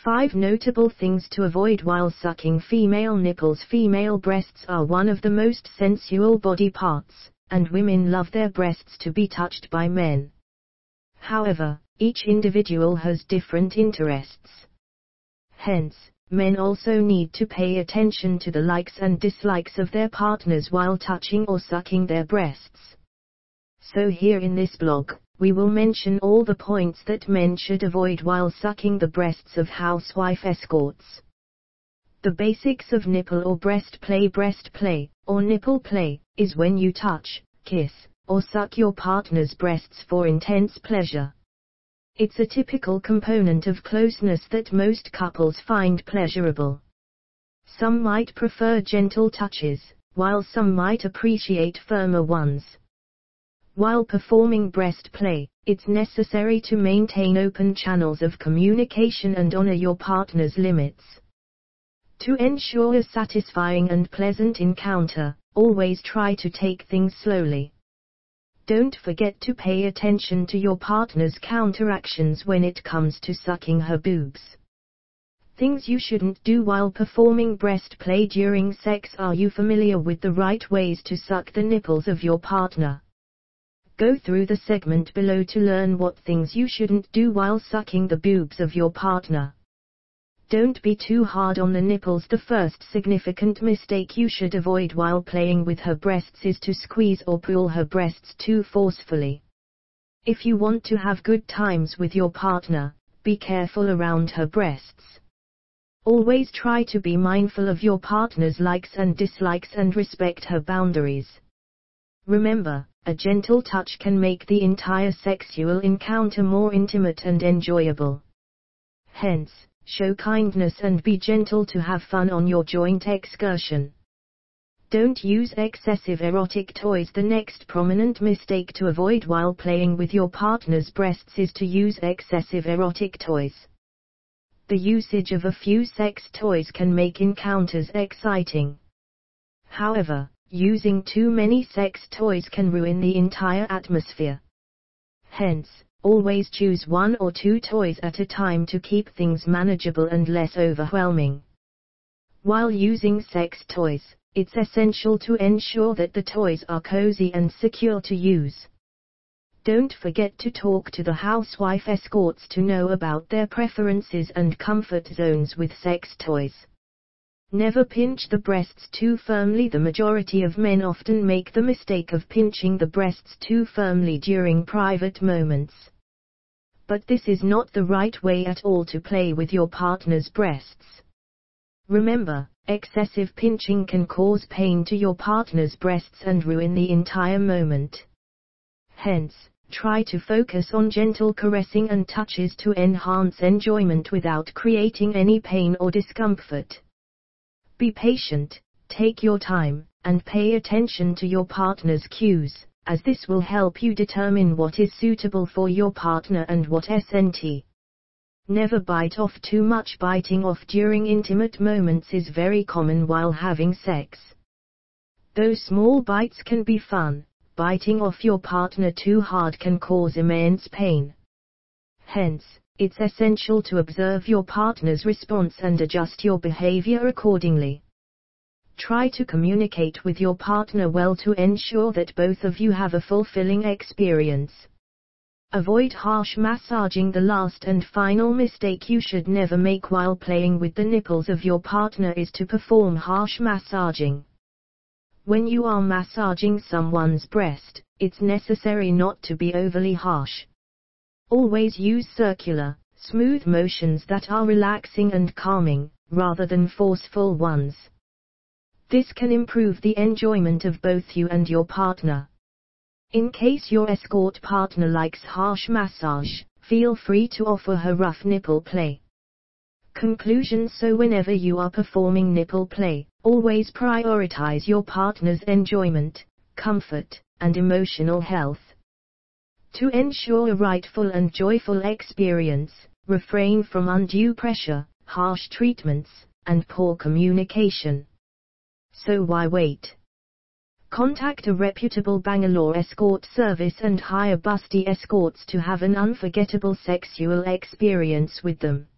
5 notable things to avoid while sucking female nipples. Female breasts are one of the most sensual body parts, and women love their breasts to be touched by men. However, each individual has different interests. Hence, men also need to pay attention to the likes and dislikes of their partners while touching or sucking their breasts. So here in this blog, we will mention all the points that men should avoid while sucking the breasts of housewife escorts. The basics of nipple or breast play. Breast play, or nipple play, is when you touch, kiss, or suck your partner's breasts for intense pleasure. It's a typical component of closeness that most couples find pleasurable. Some might prefer gentle touches, while some might appreciate firmer ones. While performing breast play, it's necessary to maintain open channels of communication and honor your partner's limits. To ensure a satisfying and pleasant encounter, always try to take things slowly. Don't forget to pay attention to your partner's counteractions when it comes to sucking her boobs. Things you shouldn't do while performing breast play during sex. Are you familiar with the right ways to suck the nipples of your partner? Go through the segment below to learn what things you shouldn't do while sucking the boobs of your partner. Don't be too hard on the nipples. The first significant mistake you should avoid while playing with her breasts is to squeeze or pull her breasts too forcefully. If you want to have good times with your partner, be careful around her breasts. Always try to be mindful of your partner's likes and dislikes and respect her boundaries. Remember, a gentle touch can make the entire sexual encounter more intimate and enjoyable. Hence, show kindness and be gentle to have fun on your joint excursion. Don't use excessive erotic toys. The next prominent mistake to avoid while playing with your partner's breasts is to use excessive erotic toys. The usage of a few sex toys can make encounters exciting. However, using too many sex toys can ruin the entire atmosphere. Hence, always choose 1 or 2 toys at a time to keep things manageable and less overwhelming. While using sex toys, it's essential to ensure that the toys are cozy and secure to use. Don't forget to talk to the housewife escorts to know about their preferences and comfort zones with sex toys. Never pinch the breasts too firmly. The majority of men often make the mistake of pinching the breasts too firmly during private moments. But this is not the right way at all to play with your partner's breasts. Remember, excessive pinching can cause pain to your partner's breasts and ruin the entire moment. Hence, try to focus on gentle caressing and touches to enhance enjoyment without creating any pain or discomfort. Be patient, take your time, and pay attention to your partner's cues, as this will help you determine what is suitable for your partner and what isn't. Never bite off too much. Biting off during intimate moments is very common while having sex. Though small bites can be fun, biting off your partner too hard can cause immense pain. Hence, it's essential to observe your partner's response and adjust your behavior accordingly. Try to communicate with your partner well to ensure that both of you have a fulfilling experience. Avoid harsh massaging. The last and final mistake you should never make while playing with the nipples of your partner is to perform harsh massaging. When you are massaging someone's breast, it's necessary not to be overly harsh. Always use circular, smooth motions that are relaxing and calming, rather than forceful ones. This can improve the enjoyment of both you and your partner. In case your escort partner likes harsh massage, feel free to offer her rough nipple play. Conclusion: so whenever you are performing nipple play, always prioritize your partner's enjoyment, comfort, and emotional health. To ensure a rightful and joyful experience, refrain from undue pressure, harsh treatments, and poor communication. So why wait? Contact a reputable Bangalore escort service and hire busty escorts to have an unforgettable sexual experience with them.